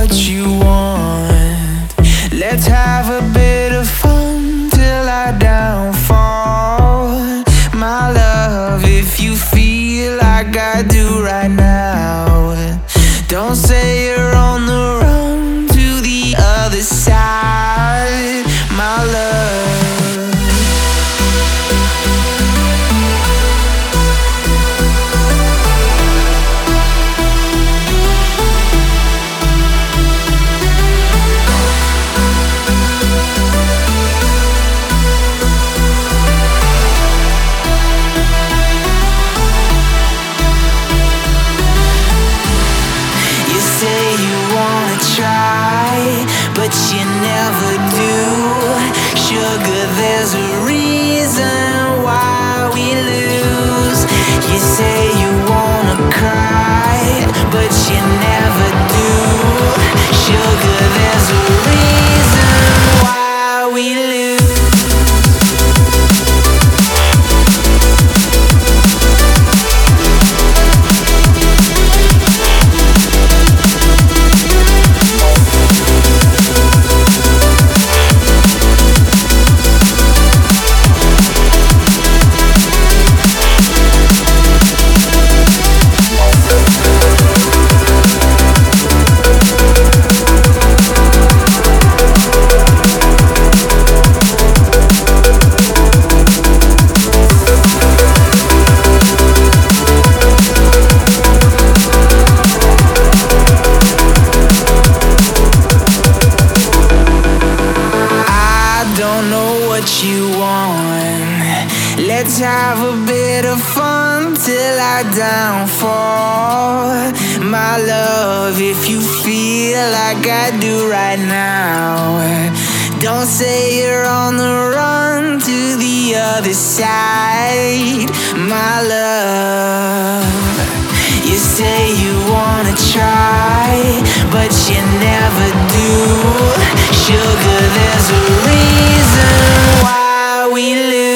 what you want. Let's have a bit of fun till I downfall. My love, if you feel like I do right now, don't say you're on the run to the other side, my love. But you never do. Sugar, there's a reason why we lose. You say you wanna cry, but you never do. Sugar, there's a reason why we lose. You want. Let's have a bit of fun till I downfall, my love, if you feel like I do right now. Don't say you're on the run to the other side, my love. You say you wanna try, but you never do. Sugar, there's a reason why we lose.